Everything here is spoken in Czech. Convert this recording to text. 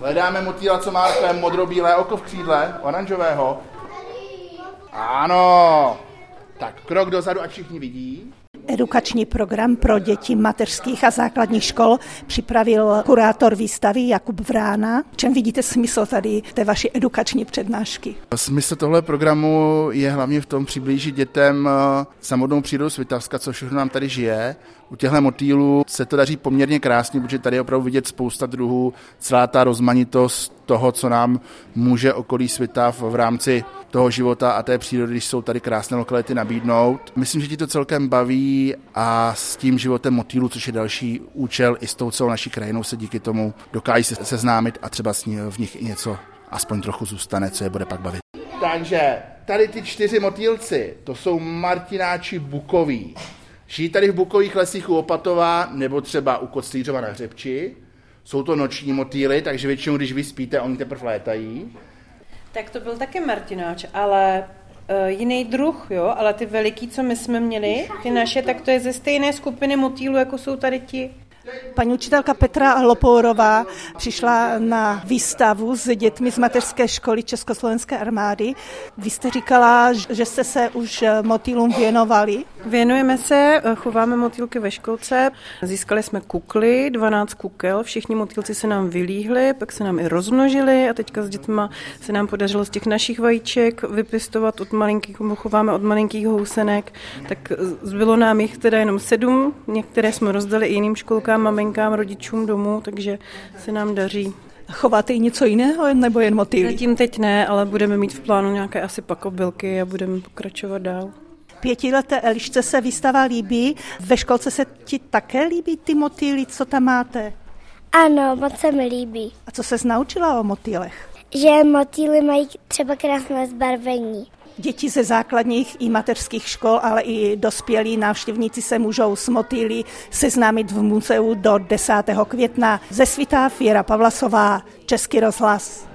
Hledáme motýla, co má takové modro-bílé oko v křídle, oranžového. Ano. Tak krok dozadu, ať všichni vidí. Edukační program pro děti mateřských a základních škol připravil kurátor výstavy Jakub Vrána. V čem vidíte smysl tady té vaší edukační přednášky? Smysl tohle programu je hlavně v tom přiblížit dětem samotnou přírodu Svitavska, co všechno nám tady žije. U těchto motýlů se to daří poměrně krásně, protože tady je opravdu vidět spousta druhů, celá ta rozmanitost toho, co nám může okolí Svitav v rámci toho života a té přírody, když jsou tady krásné lokality, nabídnout. Myslím, že ti to celkem baví a s tím životem motýlů, což je další účel, i s tou celou naší krajinou se díky tomu dokáží se seznámit a třeba v nich i něco aspoň trochu zůstane, co je bude pak bavit. Takže tady ty 4 motýlci, to jsou martináči bukoví. Žijí tady v bukových lesích u Opatova nebo třeba u Koclířova na Hřebči. Jsou to noční motýly, takže většinou, když vy spíte, oni teprve létají. Tak to byl taky martináč, ale jiný druh, jo, ale ty veliký, co my jsme měli, ty naše, tak to je ze stejné skupiny motýlů, jako jsou tady ti. Paní učitelka Petra Lopourová přišla na výstavu s dětmi z mateřské školy Československé armády. Vy jste říkala, že jste se už motýlům věnovali. Věnujeme se, chováme motýlky ve školce. Získali jsme kukly, 12 kukel, všichni motýlci se nám vylíhli, pak se nám i rozmnožili a teďka s dětma se nám podařilo z těch našich vajíček vypěstovat od malinkých, chováme od malinkých housenek, tak zbylo nám jich teda jenom 7, některé jsme rozdali i jiným školkám, maminkám, rodičům domů, takže se nám daří. Chováte i něco jiného, nebo jen motýly? Zatím teď ne, ale budeme mít v plánu nějaké asi pakobylky a budeme pokračovat dál. 5leté Elišce se výstava líbí. Ve školce se ti také líbí ty motýly, co tam máte? Ano, moc se mi líbí. A co ses naučila o motýlech? Že motýly mají třeba krásné zbarvení. Děti ze základních i mateřských škol, ale i dospělí návštěvníci se můžou s motýly seznámit v muzeu do 10. května. Ze Svitav Věra Pavlasová, Český rozhlas.